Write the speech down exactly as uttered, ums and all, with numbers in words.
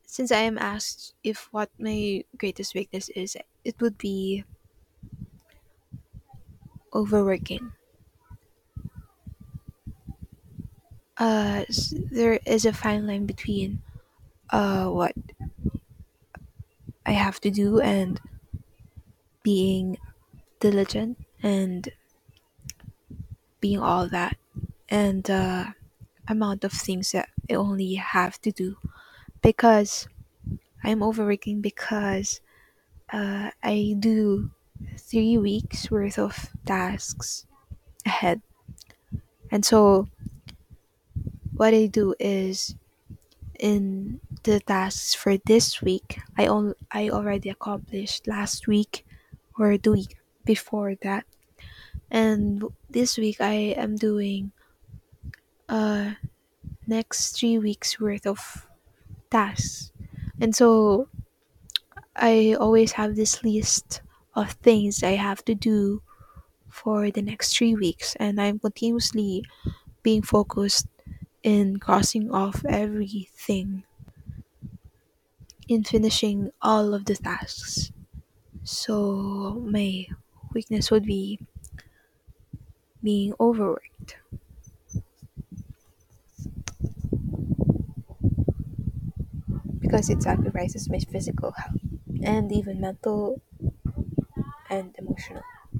Since I am asked if what my greatest weakness is, it would be overworking. Uh, s- there is a fine line between uh what I have to do and being diligent and being all that, and uh, amount of things that I only have to do because I'm overworking because uh, I do three weeks worth of tasks ahead. And so what I do is in the tasks for this week, I on I already accomplished last week or the week before that. And this week I am doing uh next three weeks worth of tasks. And so I always have this list of things I have to do for the next three weeks, and I'm continuously being focused in crossing off everything in finishing all of the tasks. So my weakness would be being overworked because it sacrifices my physical health and even mental and emotional.